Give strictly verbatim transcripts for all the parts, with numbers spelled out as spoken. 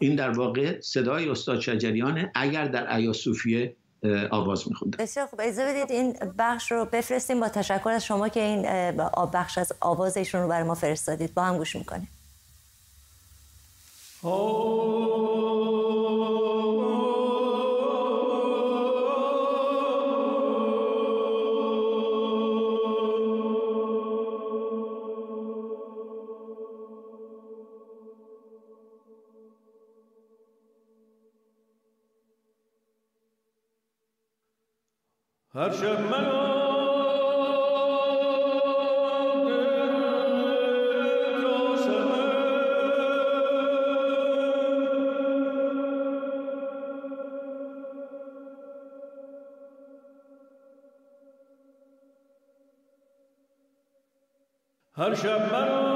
این در واقع صدای استاد شجریانه اگر در ایاصوفیه آواز می‌خوندن. بسیار خوب، اجازه بدید این بخش رو بفرستیم. با تشکر از شما که این بخش از آواز ایشون رو برای ما فرستادید. با هم گوش می‌کنیم. هر شب من هر شب من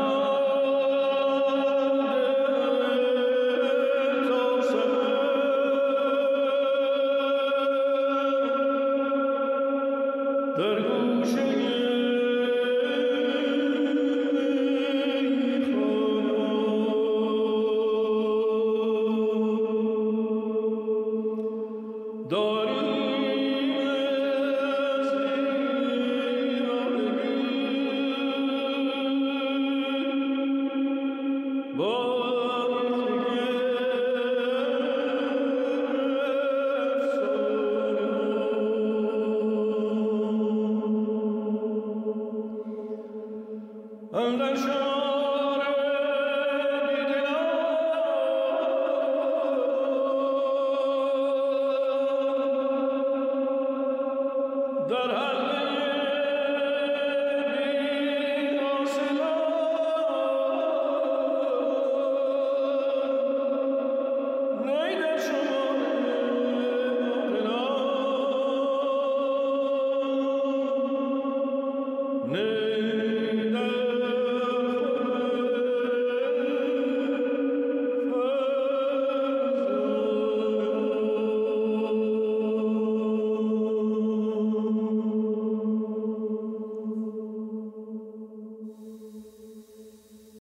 ne